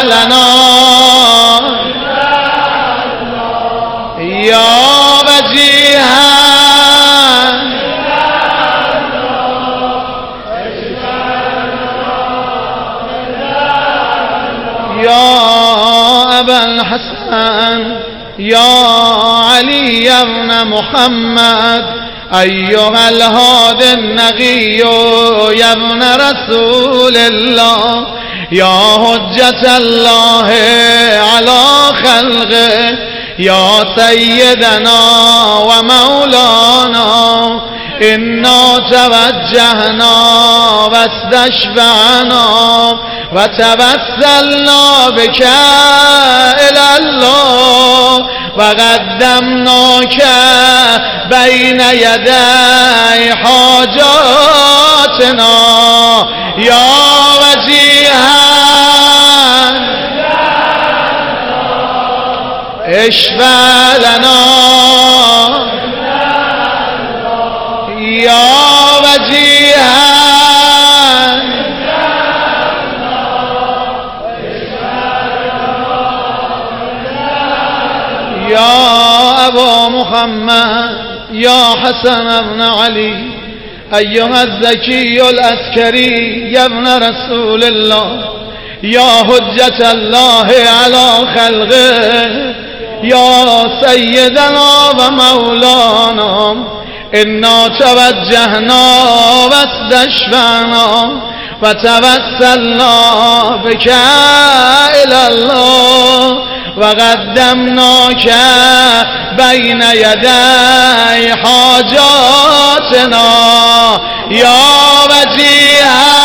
لنا یا وجیها یا ابا الحسن یا علی ابن محمد ایها الهادی النقی یا ابن رسول الله یا حجت الله علی خلقه یا سیدنا و مولانا انا توجهنا و استشفعنا و توسلنا بك الى الله و قدمناک بین یدی حاجاتنا یا وجیها اشفع لنا یا وجیها یا ابا محمد یا حسن ابن علی ایها الزکی العسکری یا ابن رسول الله یا حجت الله علی خلقه یا سیدنا و مولانا انا توجهنا و استشفعنا و توسلنا بك الى الله و قدمناک بین یدی حاجاتنا یا وجیها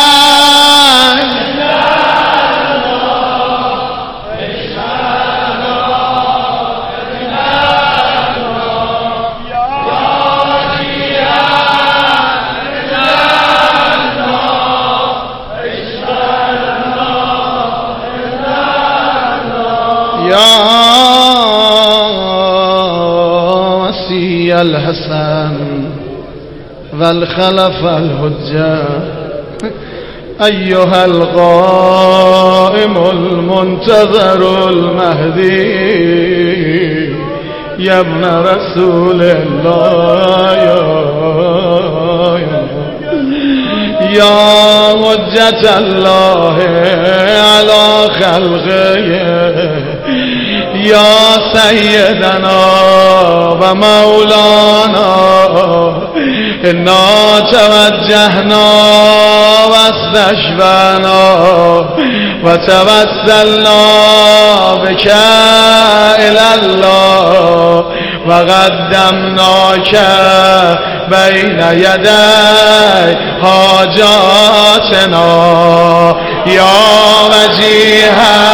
یا وصی الحسن والخلف الحجة ایها القائم المنتظر المهدی یا ابن رسول الله یا حجت الله علی خلقه یا سیدنا و مولانا انا توجهنا و استشفعنا و توسلنا بك الى الله و قدمناک بین یدی حاجاتنا یا وجیها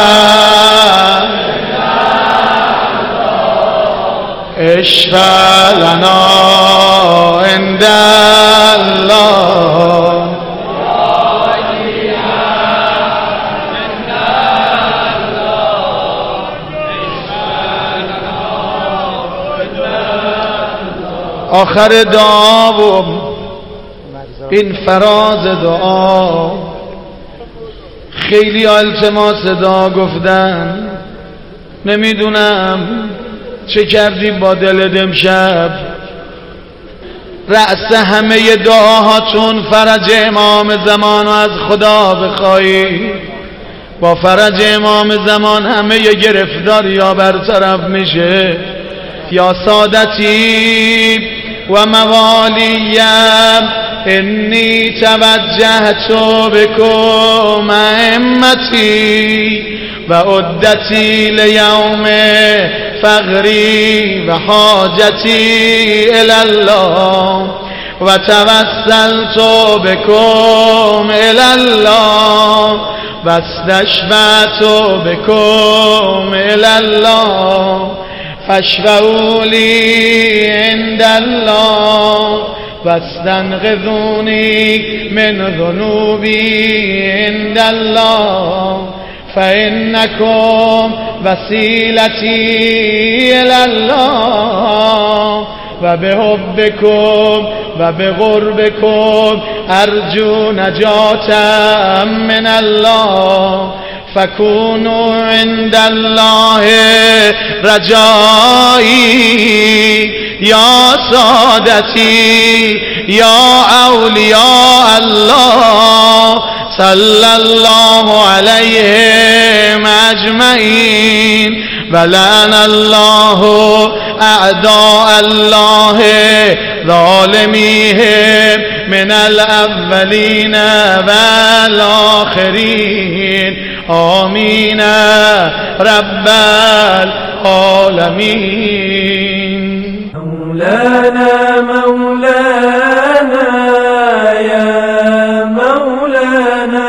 اشفع لنا عند الله آخر دعا و این فراز دعا خیلی التماس دعا گفتن نمیدونم چه کردی با دلت امشب رأس همه دعاهاتون فرج امام زمان از خدا بخوایی با فرج امام زمان همه گرفتاری ها برطرف میشه یا سادتی و موالیم انی توجهت بکم ائمتی و عدتی لیوم فقری و حاجتی الی الله و توسلت بکم الی الله و استشفعت بکم الی الله فاشفعوا لی عند الله واستنقذونی من ذنوبی عند الله فإنكم وسيلتي إلى الله وبحبكم وبقربكم أرجو نجاة من الله فكونوا عند الله رجائي يا سادتي يا أولياء الله صلى الله عليهم أجمعين ولعن الله أعداء الله ظالميهم من الأولين والآخرين آمين رب العالمين. مولانا مولانا يا مولانا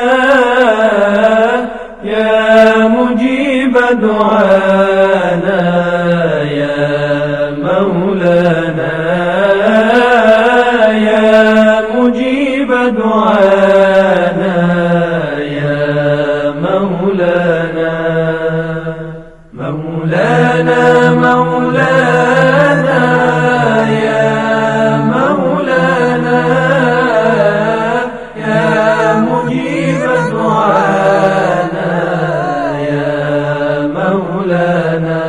يا مجيب دعانا يا مولانا يا مجيب دعانا يا مولانا مولانا مولانا يا مولانا يا مجيب دعانا يا مولانا.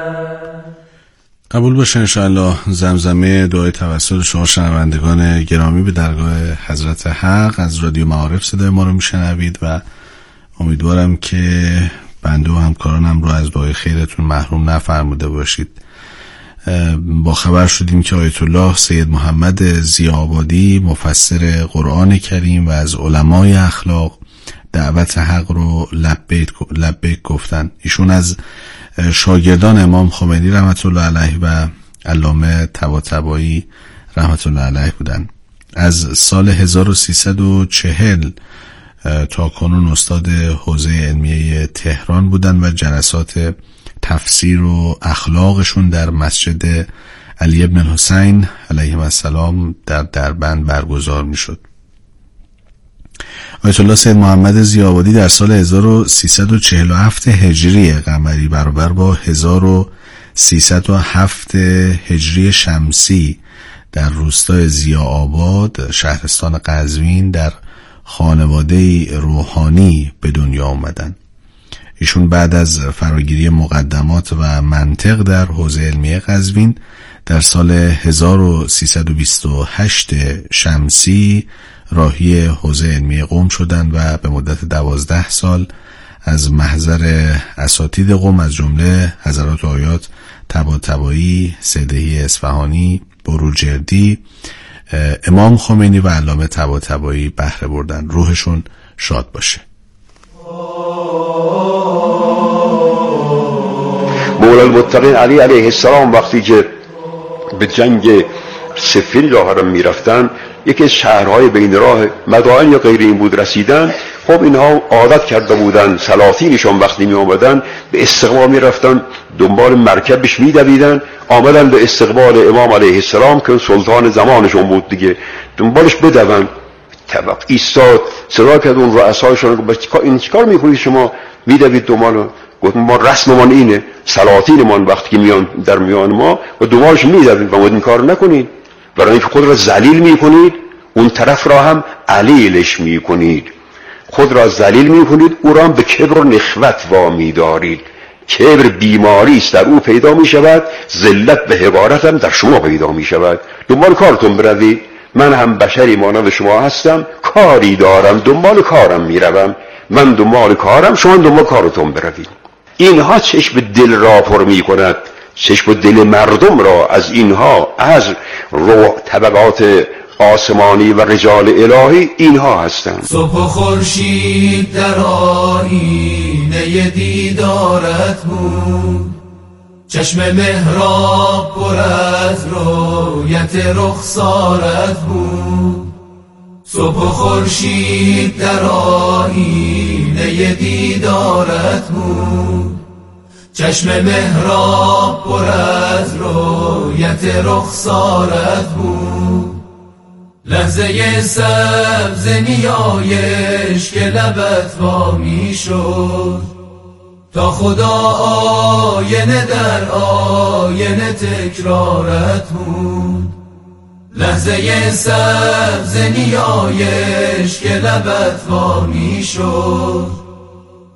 قبول باشه انشاءالله زمزمه دعای توسل شما شنوندگان گرامی به درگاه حضرت حق از رادیو معارف صدای ما رو میشنوید و امیدوارم که بنده و همکارانم رو از دعای خیرتون محروم نفرموده باشید. با خبر شدیم که آیت الله سید محمد ضیاءآبادی مفسر قرآن کریم و از علمای اخلاق دعوت حق رو لبیک گفتن. ایشون از شاگردان امام خمینی رحمت الله علیه و علامه طباطبایی رحمت الله علیه بودن. از سال 1340 تا کنون استاد حوزه علمیه تهران بودن و جلسات تفسیر و اخلاقشون در مسجد علی ابن الحسین علیه السلام در دربند برگزار می شد. آیت الله سید محمد ضیاءآبادی در سال 1347 هجری قمری برابر با 1307 هجری شمسی در روستای ضیاءآباد شهرستان قزوین در خانواده روحانی به دنیا آمدن. ایشون بعد از فراگیری مقدمات و منطق در حوزه علمیه قزوین در سال 1328 شمسی راهی حوزه علمیه قم شدند و به مدت 12 سال از محضر اساتید قم از جمله حضرات آیات طباطبایی، سیدهی اصفهانی، بروجردی، امام خمینی و علامه طباطبایی بهره بردن. روحشون شاد باشه. مولا المتقین علی علیه السلام وقتی که به جنگ صفین راه را میرفتن، یکی از شهرهای بین راه مدائن یا غیر این بود رسیدن. خب اینها عادت کرده بودن سلاطینشون وقتی می آمدن به استقبال می رفتن، دنبال مرکبش می دویدن، آمدن به استقبال امام علیه السلام که سلطان زمانشون بود دیگه، دنبالش بدون. طبق ایستاد، صدا کرد اون رؤسایشون، این چیکار میکنید شما؟ می دوید دنبال. گفت ما رسممان اینه، سلاطینمان وقتی که میان در میان ما و دنبالش می دوید و این کار نکنید، برای اینکه خود را ذلیل می کنید، اون طرف را هم علیلش می کنید. خود را ذلیل می کنید، او را هم به کبر و نخوت وامی دارید. کبر بیماری است، در او پیدا می شود، ذلت به حقارت هم در شما پیدا می شود. دنبال کارتون بروید. من هم بشری مانند شما هستم، کاری دارم، دنبال کارم می روم. من دنبال کارم، شما دنبال کارتون بروید. اینها چشم دل را پر می کند، چشم دل مردم را از اینها، از روح طبقات آسمانی و رجال الهی اینها هستند. صبح و خورشید در آینه دیدارت بود، چشم محراب پر از رویت رخسارت بود. صبح و خورشید در آینه دیدارت بود، چشم محراب پر از رویت رخسارت بود. لحظه سبز نیایش که لبت وامی شد، تا خدا آینه در آینه تکرارت بود. لحظه سبز نیایش که لبت وامی شد،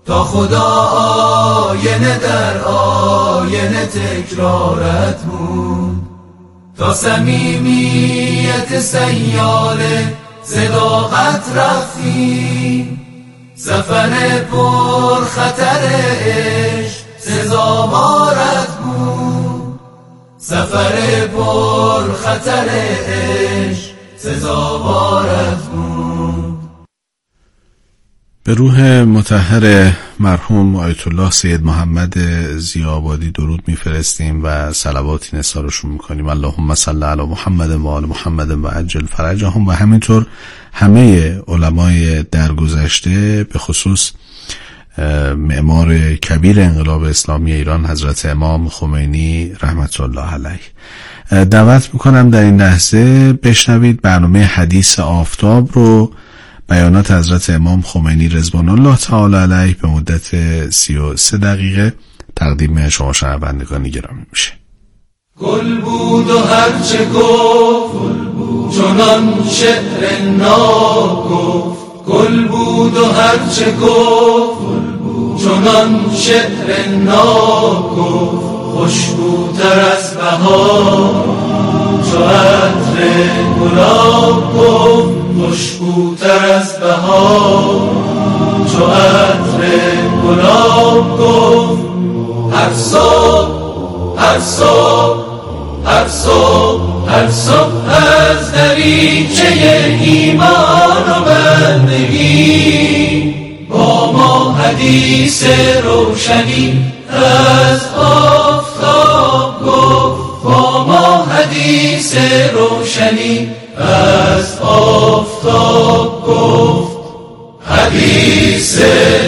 تا خدا آینه در آینه تکرارت بود، تا صمیمیت سیاله صداقت رفتی، سفر پر خطر عشق سزاوارت بود، سفر پر خطر عشق سزاوارت بود. به روح مطهر مرحوم آیت الله سید محمد ضیاءآبادی درود میفرستیم و صلواتی نثارشون میکنیم. اللهم صل علی محمد و آل محمد و عجل فرجهم. و همینطور همه علمای درگذشته، به خصوص معمار کبیر انقلاب اسلامی ایران حضرت امام خمینی رحمت الله علیه. دعوت میکنم در این لحظه بشنوید برنامه حدیث آفتاب رو، بیانات حضرت امام خمینی رضوان الله تعالی علیه به مدت 33 دقیقه تقدیم شما شنوندگان گرامی میشه. گل بود و هرچه گفت چنان شعر ناب گفت، گل بود و هرچه گفت چنان شعر ناب گفت، خوشبوتر از بهار چو عطر گلاب گفت، خوشبوتر از بهار چو عطر گلاب گفت. هر صبح هر صبح هر صبح هر صبح از دریچه ایمان و بندگی با ما حدیث روشنی از آفتاب گفت، با ما حدیث روشنی از آفتاب گفت. حدیث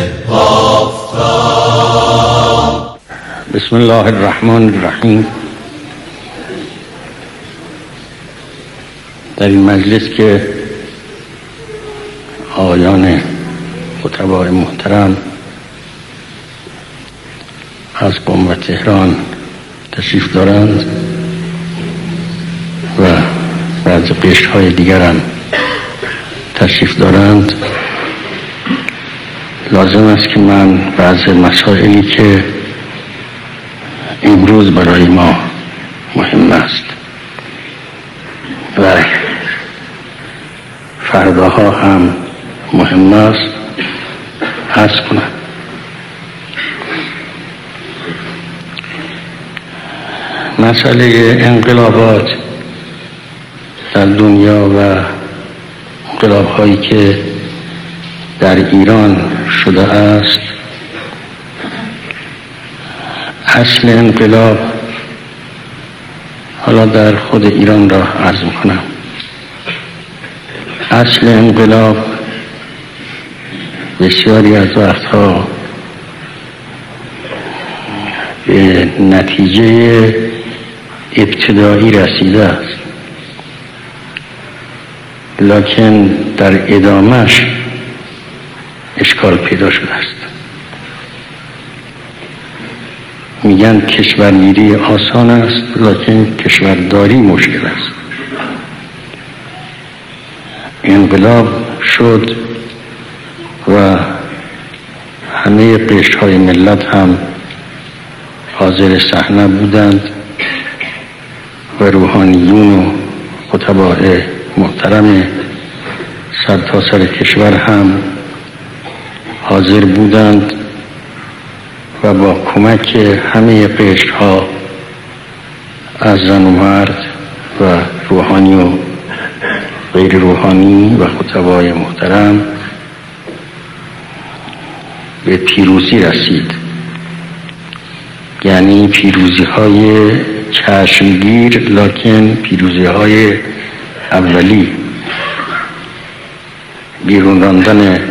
آفتاب. بسم الله الرحمن الرحیم. در این مجلس که آقایان خطبای محترم از قم و تهران تشریف دارند و از قشرهای دیگر هم تشریف دارند، لازم است که من بعض مسائلی که امروز برای ما مهم است و فرداها هم مهم است عرض کنم. مسئله انقلابات در دنیا و انقلاب‌هایی که در ایران شده است، اصل انقلاب حالا در خود ایران را عرض می‌کنم. اصل انقلاب بسیاری از وقتها به نتیجه ابتدایی رسیده است، لکن در ادامهش اشکال پیدا شده است. میگن کشورگیری آسان است، لکن کشورداری مشکل است. انقلاب شد و همه قشرهای ملت هم حاضر صحنه بودند و روحانیون و خطباء محترم سرتاسر کشور هم حاضر بودند و با کمک همه قشرها از زن و مرد و روحانی و غیر روحانی و خطبای محترم به پیروزی رسید. یعنی پیروزی های چشمگیر، لکن پیروزی های اولی، بیرون راندن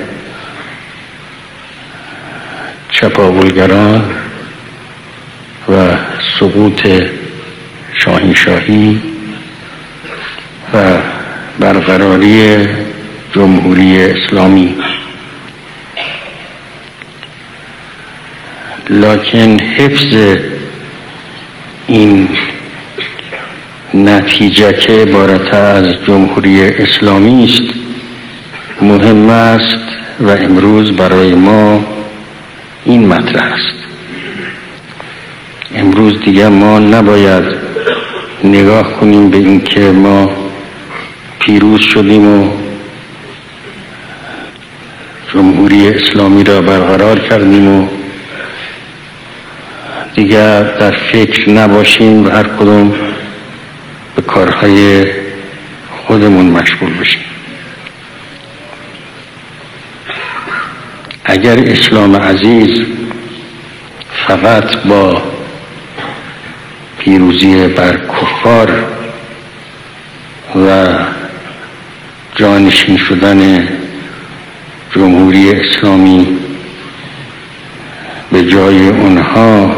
چپاولگران و سقوط شاهنشاهی و برقراری جمهوری اسلامی. لکن حفظ این نتیجه که عبارت از جمهوری اسلامی است مهم است و امروز برای ما این مطرح است. امروز دیگر ما نباید نگاه کنیم به این که ما پیروز شدیم و جمهوری اسلامی را برقرار کردیم و دیگر در فکر نباشیم و هر کدوم به کارهای خودمون مشغول بشیم. اگر اسلام عزیز فقط با پیروزی بر کفار و جانشین شدن جمهوری اسلامی به جای اونها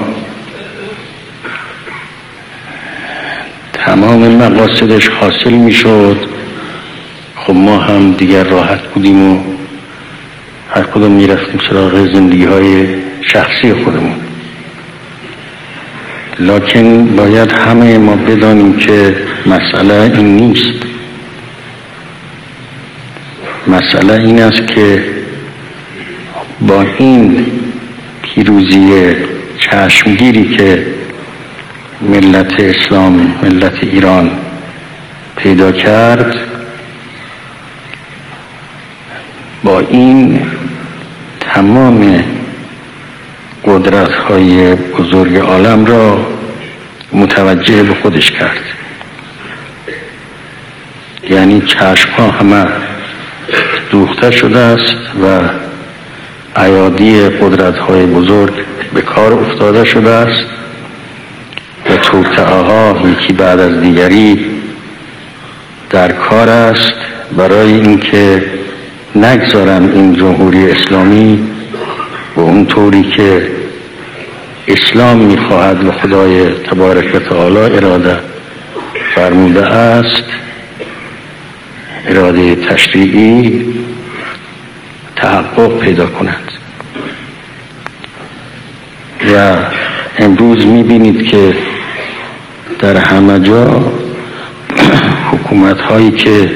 تمام مقاصدش حاصل میشد، خب ما هم دیگر راحت بودیم و هر کدوم میرفتیم سراغ زندگی های شخصی خودمون. لکن باید همه ما بدانیم که مسئله این نیست. مسئله این است که با این پیروزی چشمگیری که ملت اسلام، ملت ایران پیدا کرد، با این تمام قدرت‌های بزرگ عالم را متوجه به خودش کرد. یعنی چشم‌ها همه دوخته شده است و ایادی قدرت‌های بزرگ به کار افتاده شده است و توطئه‌ها یکی بعد از دیگری در کار است برای اینکه نگذارن این جمهوری اسلامی و اون طوری که اسلام میخواهد و خدای تبارک و تعالی اراده فرموده است، اراده تشریعی، تحقق پیدا کنند. و امروز میبینید که در همه جا حکومت هایی که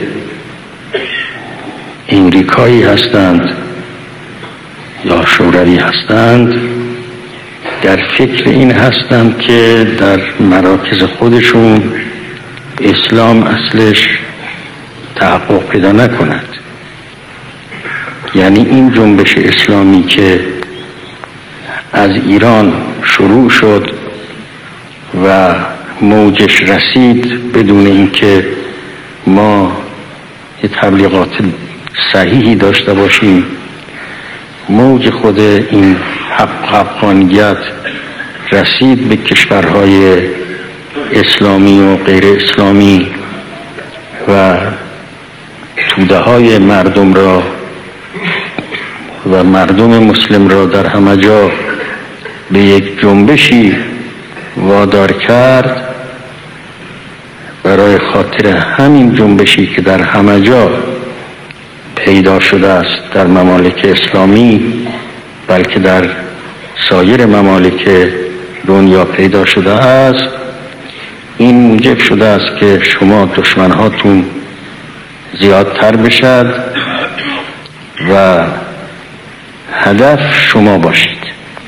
امریکایی هستند یا شوروی هستند در فکر این هستند که در مراکز خودشون اسلام اصلش تحقق پیدا نکند. یعنی این جنبش اسلامی که از ایران شروع شد و موجش رسید بدون اینکه ما یه تبلیغات صحیحی داشته باشیم، موج خود این حقانیت رسید به کشورهای اسلامی و غیر اسلامی و توده های مردم را و مردم مسلم را در همه جا به یک جنبشی وادار کرد. برای خاطر همین جنبشی که در همه جا پیدا شده است در ممالک اسلامی، بلکه در سایر ممالک دنیا پیدا شده است، این موجب شده است که شما دشمنهاتون زیادتر بشد و هدف شما باشید.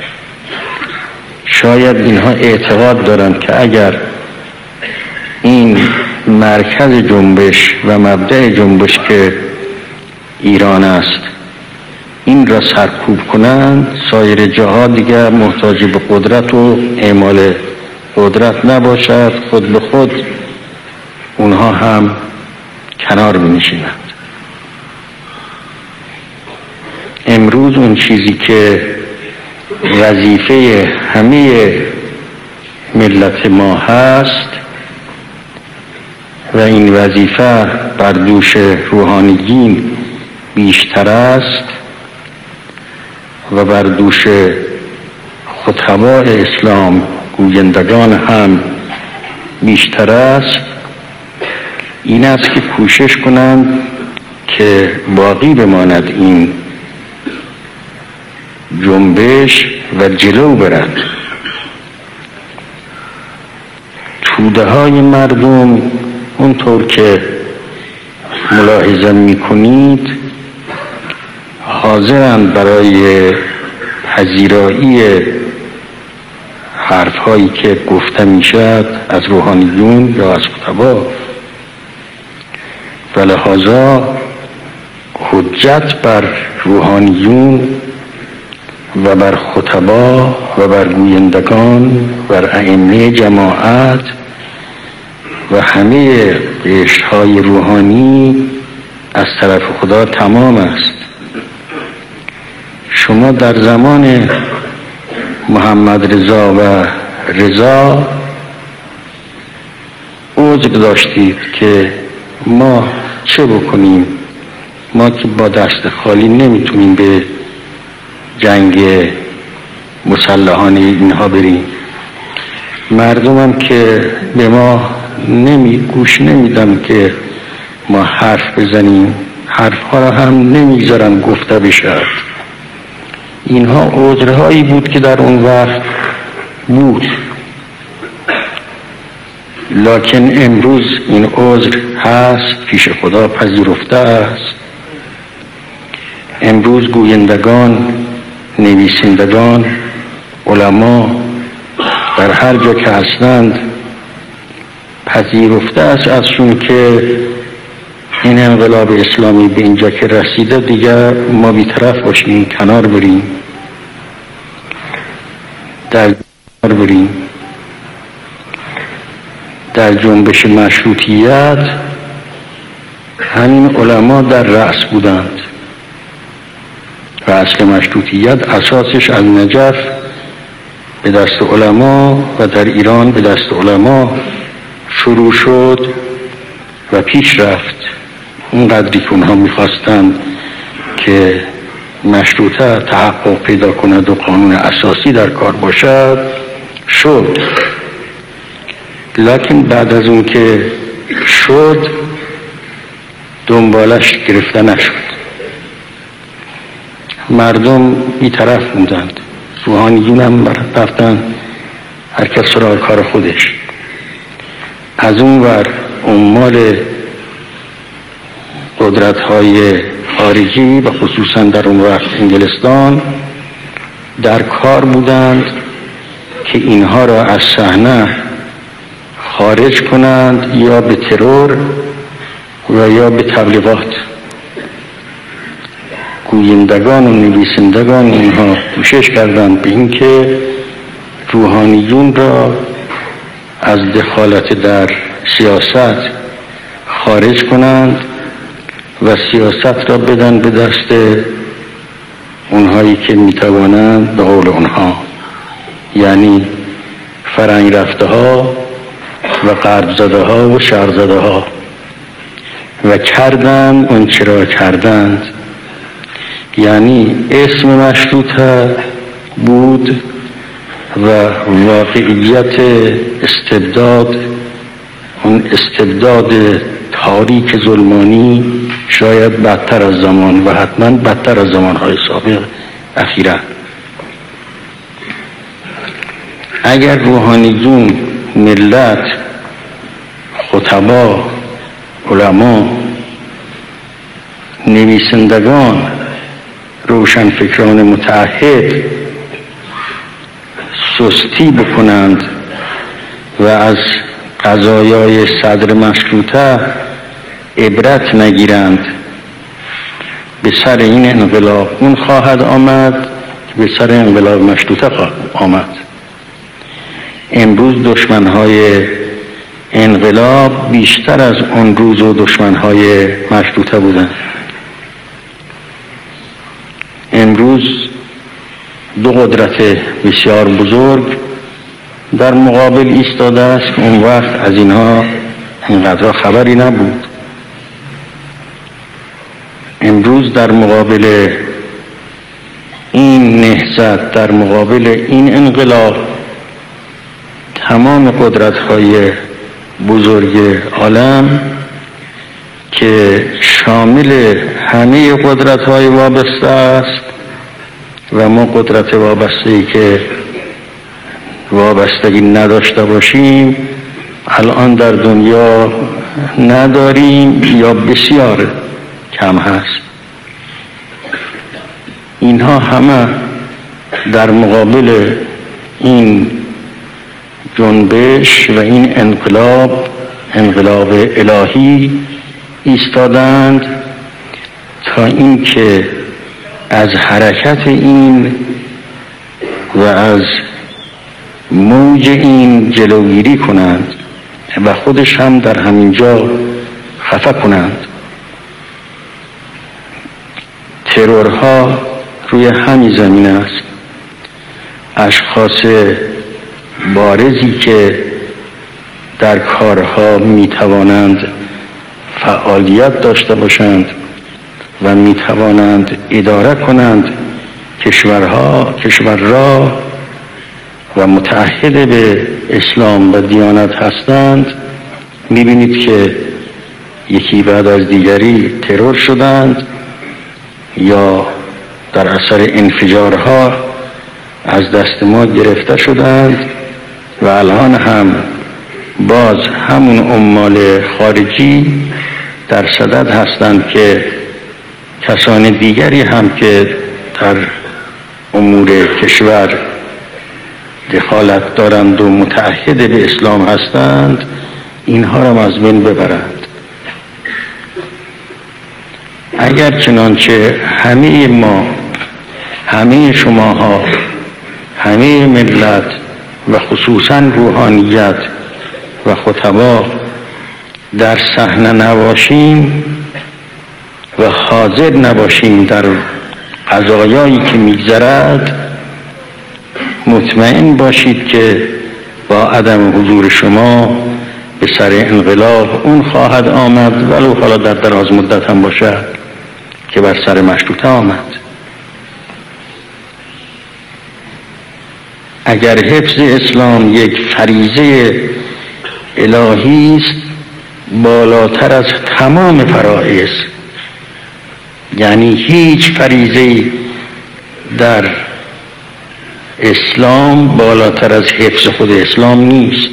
شاید اینها اعتقاد دارند که اگر این مرکز جنبش و مبدأ جنبش که ایران است این را سرکوب کنند، سایر جاها دیگر محتاج به قدرت و اعمال قدرت نباشد، خود به خود اونها هم کنار بنشینند. امروز اون چیزی که وظیفه همه ملت ما هست و این وظیفه بر دوش روحانیین بیشتر است و بر دوش خطباء اسلام گویندگان هم بیشتر است، این است که کوشش کنند که باقی بماند این جنبش و جلو برد. توده های مردم اونطور که ملاحظه میکنید حاضرند برای پذیرایی حرف هایی که گفته می شد از روحانیون یا از خطبا و لحاظا حجت بر روحانیون و بر خطبا و بر گویندگان و بر ائمه جماعت و همه قشرهای روحانی از طرف خدا تمام است. شما در زمان محمد رضا و رضا عذر داشتید که ما چه بکنیم، ما که با دست خالی نمیتونیم به جنگ مسلحانه اینها بریم. مردمم که به ما گوش نمیدن که ما حرف بزنیم، حرفها را هم نمیذارن گفته بشد. اینها عذرهایی بود که در اون وقت بود، لکن امروز این عذر هست، پیش خدا پذیرفته است. امروز گویندگان، نویسندگان، علما در هر جا که هستند پذیرفته است ازشون که این انقلاب اسلامی به اینجا که رسیده دیگر ما بی‌طرف باشیم، کنار بریم، در جنبش مشروطیت همین علما در رأس بودند و اصل مشروطیت اساسش از نجف به دست علما و در ایران به دست علما شروع شد و پیش رفت. اونقدری که اونها میخواستند که مشروطه تحقق پیدا کند و قانون اساسی در کار باشد شد، لکن بعد از اون که شد دنبالش گرفته نشد. مردم بی‌طرف موندند، روحانیون هم رفتن هر کس سراغ کار خودش. از اون ور عمال قدرت‌های خارجی و خصوصا در اون وقت انگلستان در کار بودند که اینها را از صحنه خارج کنند، یا به ترور و یا به تبلیغات. گویندگان و نویسندگان اینها کوشش کردند به این که روحانیون را از دخالت در سیاست خارج کنند و سیاست را بدن به دست اونهایی که میتوانند، به قول اونها یعنی فرنگ رفته ها و غرب زده ها و شرق زده ها، و کردند اون چرا کردند. یعنی اسم مشروطه بود و واقعیت استبداد، اون استبداد تاریک ظلمانی شاید بدتر از زمان و حتما بدتر از زمانهای سابق اخیرا. اگر روحانیون، ملت، خطبا، علما، نویسندگان، روشنفکران متعهد سستی بکنند و از قضایای صدر مشروطه عبرت نگیرند، به سر این انقلاب اون خواهد آمد که به سر انقلاب مشروطه خواهد آمد. امروز دشمنهای انقلاب بیشتر از اون روز و دشمنهای مشروطه بودند. امروز دو قدرت بسیار بزرگ در مقابل ایستاده است که اون وقت از اینها اینقدر خبری نبود. امروز در مقابل این نهضت، در مقابل این انقلاب، تمام قدرت‌های بزرگ عالم که شامل همه قدرت‌های وابسته است و ما قدرت وابسته‌ای که وابستگی نداشته باشیم الان در دنیا نداریم یا بسیار کم هست. اینها همه در مقابل این جنبش و این انقلاب الهی ایستادند تا اینکه از حرکت این و از موج این جلوگیری کنند و خودش هم در همینجا خفه کنند. ترورها روی همین زمین است. اشخاص بارزی که در کارها میتوانند فعالیت داشته باشند و میتوانند اداره کنند کشور را و متعهد به اسلام و دیانت هستند، میبینید که یکی بعد از دیگری ترور شدند یا در اثر انفجارها از دست ما گرفته شدند و الان هم باز همون عمال خارجی در صدد هستند که کسان دیگری هم که در امور کشور دخالت دارند و متعهد به اسلام هستند اینها را از بین ببرند. اگر چنانچه همه ما، همه شماها، همه ملت و خصوصا روحانیت و خطبا در صحنه نباشیم و حاضر نباشیم در قضایایی که میگذرد، مطمئن باشید که با عدم حضور شما به سر انقلاب اون خواهد آمد، ولو حالا در دراز مدت هم باشد که بر سر مشروطه آمد. اگر حفظ اسلام یک فریضه الهی است بالاتر از تمام فرائض، یعنی هیچ فریضه در اسلام بالاتر از حفظ خود اسلام نیست.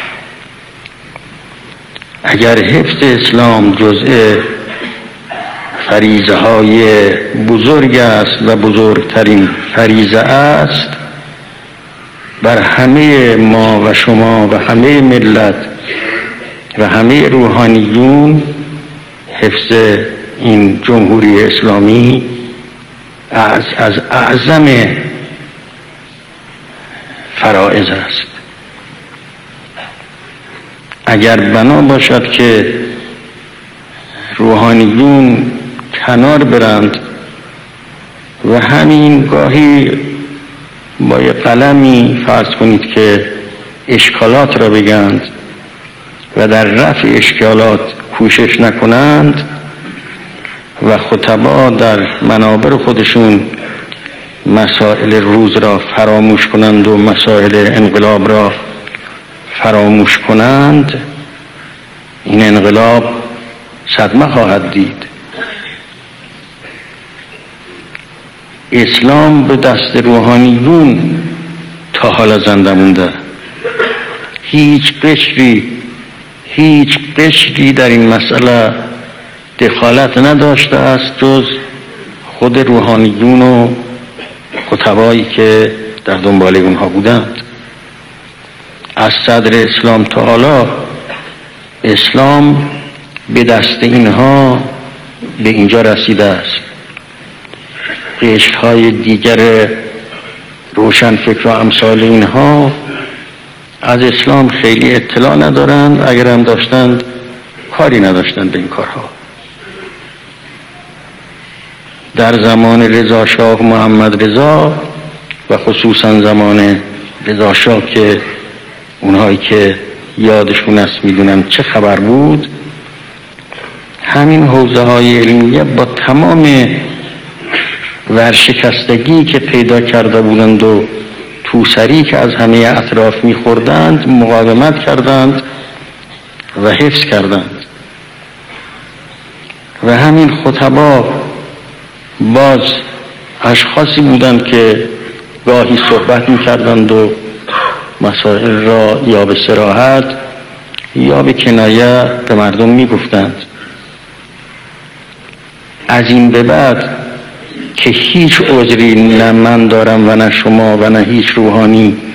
اگر حفظ اسلام جزء فریضه های بزرگ است و بزرگترین فریضه است، بر همه ما و شما و همه ملت و همه روحانیون حفظ این جمهوری اسلامی از اعظم فرائض است. اگر بنا باشد که روحانیون کنار برند و همین گاهی با یه قلمی فرض کنید که اشکالات را بگند و در رفع اشکالات کوشش نکنند و خطبا در منابر خودشون مسائل روز را فراموش کنند و مسائل انقلاب را فراموش کنند، این انقلاب صدمه خواهد دید. اسلام به دست روحانیون تا حالا زنده مونده. هیچ قشری در این مسئله دخالت نداشته است جز خود روحانیون و خطبایی که در دنبال اونها بودند. از صدر اسلام تا حالا اسلام به دست اینها به اینجا رسیده است. قشرهای دیگر روشنفکر و امثال اینها از اسلام خیلی اطلاع ندارند، اگر هم داشتند کاری نداشتند به این کارها. در زمان رضا شاه محمد رضا و خصوصا زمان رضا شاه که اونهایی که یادشون است میدونن چه خبر بود، همین حوزه های علمیه با تمام ورشکستگی که پیدا کرده بودند و توسری که از همه اطراف میخوردند مقاومت کردند و حفظ کردند. و همین خطبا باز اشخاصی بودند که گاهی صحبت میکردند و مسائل را یا به صراحت یا به کنایه به مردم میگفتند. از این به بعد که هیچ عذری نه من دارم و نه شما و نه هیچ روحانی